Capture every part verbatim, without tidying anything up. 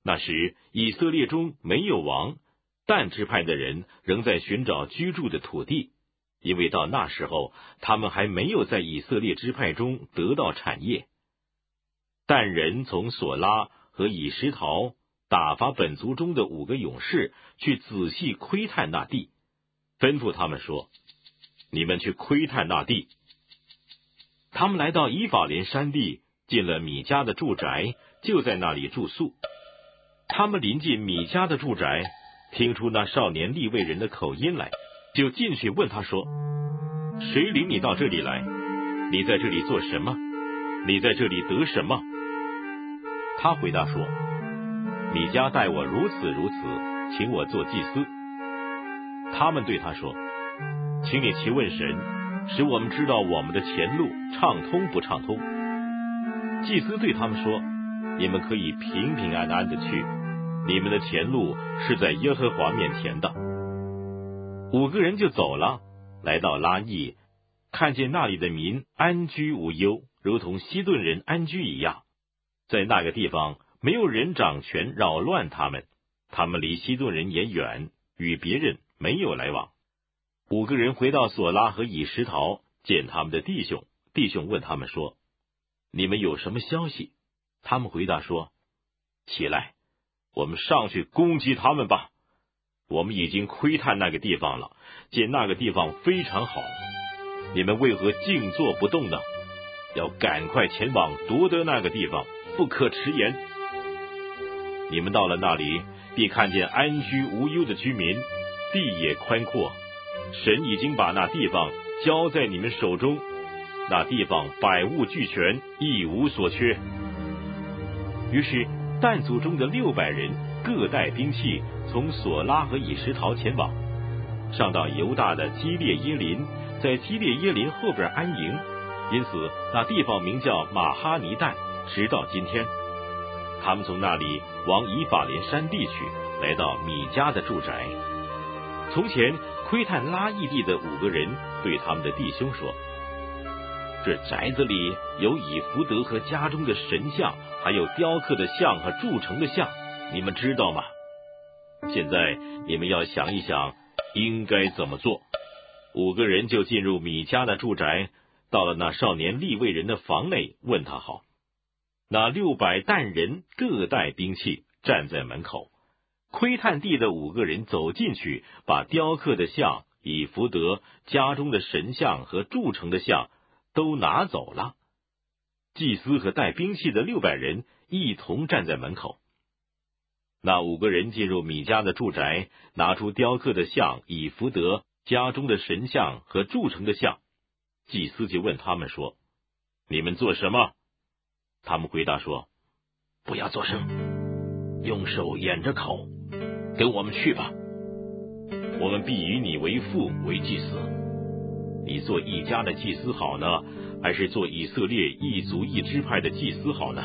那时以色列中没有王，但支派的人仍在寻找居住的土地，因为到那时候他们还没有在以色列支派中得到产业。但人从索拉和以实陶打发本族中的五个勇士去仔细窥探那地，吩咐他们说：你们去窥探那地。他们来到以法莲山地，进了米迦的住宅，就在那里住宿。他们临近米迦的住宅，听出那少年利未人的口音来，就进去问他说：谁领你到这里来？你在这里做什么？你在这里得什么？他回答说：米迦待我如此如此，请我做祭司。他们对他说：请你祈问神，使我们知道我们的前路畅通不畅通。祭司对他们说：你们可以平平安安的去，你们的前路是在耶和华面前的。五个人就走了，来到拉邑，看见那里的民安居无忧，如同西顿人安居一样。在那个地方没有人掌权扰乱他们，他们离西顿人也远，与别人没有来往。五个人回到索拉和以实陶，见他们的弟兄，弟兄问他们说：你们有什么消息？他们回答说：起来，我们上去攻击他们吧。我们已经窥探那个地方了，见那个地方非常好，你们为何静坐不动呢？要赶快前往夺得那个地方，不可迟延。你们到了那里，必看见安居无忧的居民，地也宽阔，神已经把那地方交在你们手中，那地方百物俱全，一无所缺。于是但族中的六百人各带兵器，从索拉和以实陶前往，上到犹大的基列耶林，在基列耶林后边安营，因此那地方名叫马哈尼但，直到今天。他们从那里往以法莲山地去，来到米迦的住宅。从前窥探拉邑地的五个人对他们的弟兄说：这宅子里有以弗得和家中的神像，还有雕刻的像和铸成的像，你们知道吗？现在你们要想一想应该怎么做。五个人就进入米迦的住宅，到了那少年利未人的房内，问他好。那六百但人各带兵器，站在门口。窥探地的五个人走进去，把雕刻的像、以弗得、家中的神像和铸成的像都拿走了。祭司和带兵器的六百人一同站在门口。那五个人进入米迦的住宅，拿出雕刻的像、以弗得、家中的神像和铸成的像。祭司就问他们说：你们做什么？他们回答说：不要作声，用手掩着口，跟我们去吧。我们必以你为父为祭司。你做一家的祭司好呢，还是做以色列一族一支派的祭司好呢？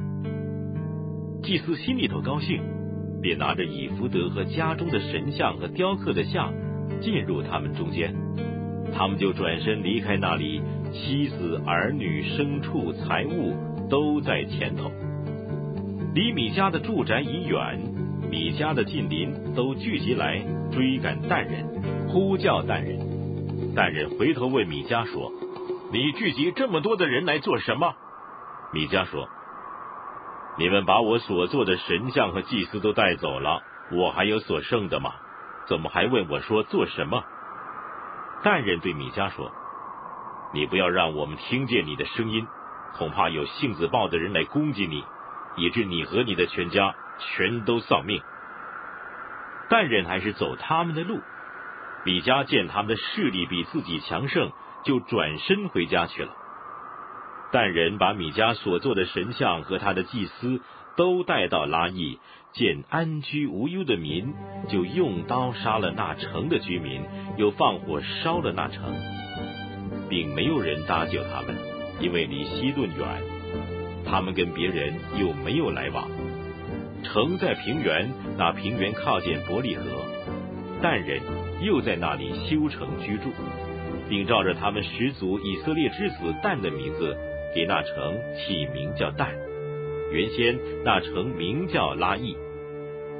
祭司心里头高兴，便拿着以弗得和家中的神像和雕刻的像进入他们中间。他们就转身离开那里，妻子儿女牲畜财物都在前头。离米迦的住宅已远，米迦的近邻都聚集来追赶但人，呼叫但人。但人回头问米迦说：你聚集这么多的人来做什么？米迦说：你们把我所做的神像和祭司都带走了，我还有所剩的吗？怎么还问我说做什么？但人对米迦说：你不要让我们听见你的声音，恐怕有性子暴的人来攻击你，以致你和你的全家全都丧命。但人还是走他们的路。米迦见他们的势力比自己强盛，就转身回家去了。但人把米迦所做的神像和他的祭司都带到拉邑，见安居无忧的民，就用刀杀了那城的居民，又放火烧了那城，并没有人搭救他们，因为离西顿远，他们跟别人又没有来往。城在平原，那平原靠近伯利河，但人又在那里修城居住，并照着他们始祖以色列之子但的名字，给那城起名叫但。原先那城名叫拉邑。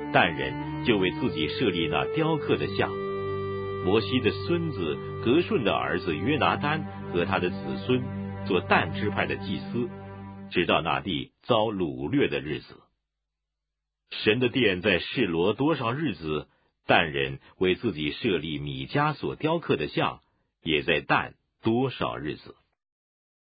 但人就为自己设立那雕刻的像。摩西的孙子革顺的儿子约拿单和他的子孙做但支派的祭司，直到那地遭掳掠的日子。神的殿在示罗多少日子，但人为自己设立米迦所雕刻的像，也在但多少日子。